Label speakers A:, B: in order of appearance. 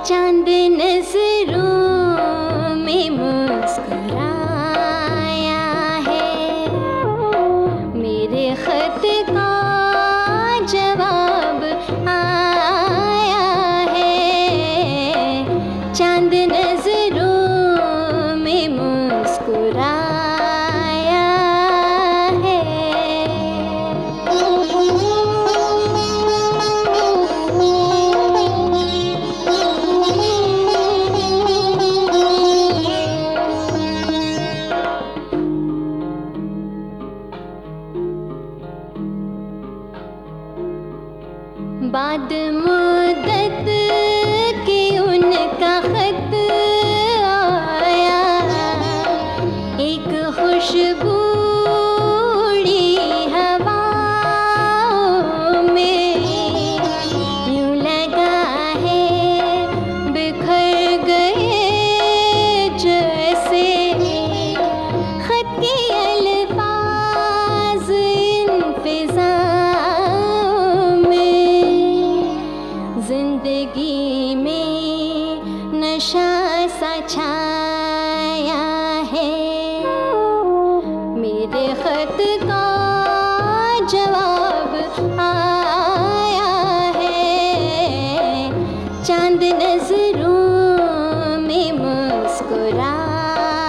A: चांद नजरों में मुस्कुराया है, मेरे खत का जवाब आया है। चांद नजरों में मुस्कुराया है। बाद मुद्दत के उनका खत आया, एक खुशबू उड़ी हवाओं में, यूं लगा है बिखर गए जैसे खत के अल्फाज इन फिजाओं में। जिंदगी में नशा सा छाया है, मेरे खत का जवाब आया है। चांद नजरों में मुस्कुराया